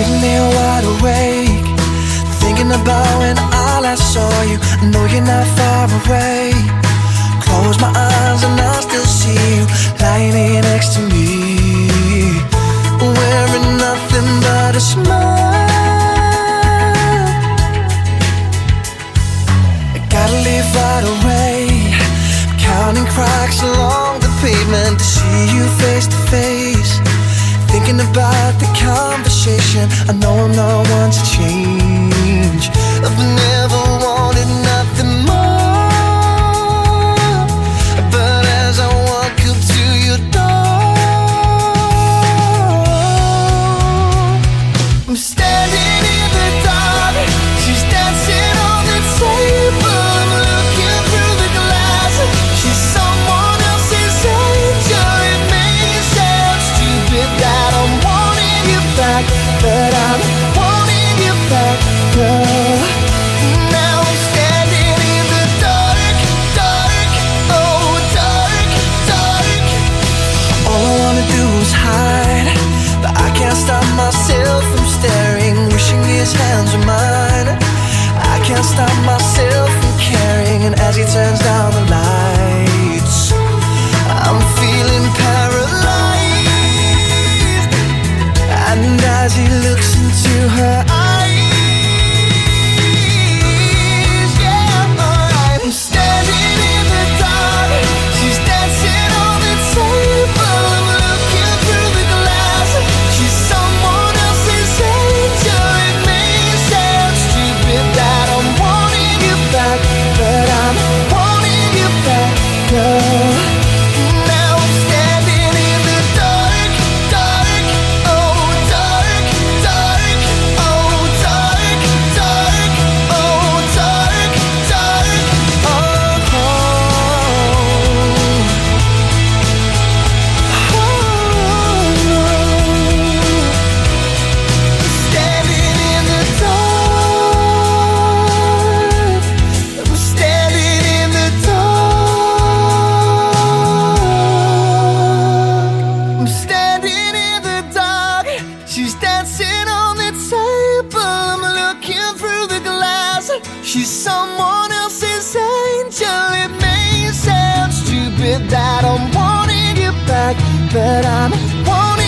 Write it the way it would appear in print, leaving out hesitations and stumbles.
Sitting here wide awake, thinking about when I last saw you. I know you're not far away. Close my eyes and I still see you lying here next to me, wearing nothing but a smile. I gotta leave right away, counting cracks along the pavement to see you face to face. Thinking about the conversation, I know I'm not one to change. I've never wanted nothing more, but as I walk up to your door, I'm standing in the dark. She's dancing on the table. I'm looking through the glass. She's someone else's angel. It may sound stupid that I'm wanting you back, but I'm wanting you back, girl. Now I'm standing in the dark, dark, oh dark, dark. All I wanna do is hide, but I can't stop myself from staring, wishing his hands were mine. I can't stop myself from caring, and as he turns down the lights, I'm feeling paralyzed. And as he looks into her eyes, yeah, alright. I'm standing in the dark. She's dancing on the table. I'm looking through the glass. She's someone else's angel. It may sound stupid that I'm wanting you back, but I'm wanting you back, girl. Now I'm standing in the dark, dark, oh dark, dark, oh dark, dark, oh dark, dark, oh, standing in the dark. I'm standing in the dark. I'm standing in the dark. She's dancing on the table. I'm looking through the glass. She's someone else's angel. It may sound stupid that I'm wanting you back, but I'm wanting